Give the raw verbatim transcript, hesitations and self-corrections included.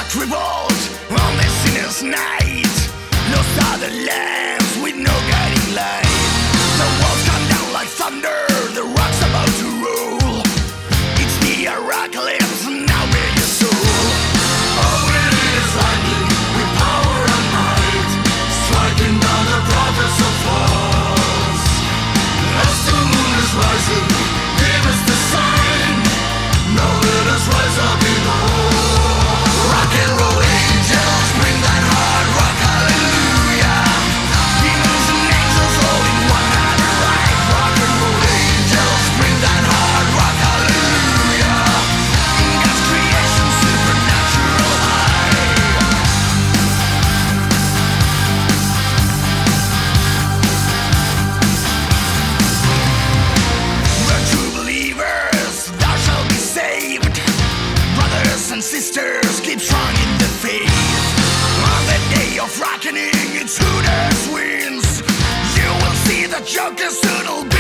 Crippled on the sinner's night, lost are the lands with no guiding light. The walls come down like thunder, the rock's about to roll. It's the apocalypse, now bear your soul. Oh, it is lightning with power and might, striking down the prophets of false. As the moon is rising, give us the sign. Now let us rise up in all. Rock and roll angels, bring that hard rock, hallelujah. Demons and angels all in one night right. Rock and roll angels, bring that hard rock, hallelujah. In God's creation, supernatural high. The true believers, thou shalt be saved. Brothers and sisters, keep strong in the faith. On the day of reckoning, it's who that wins. You will see the Joker soon will be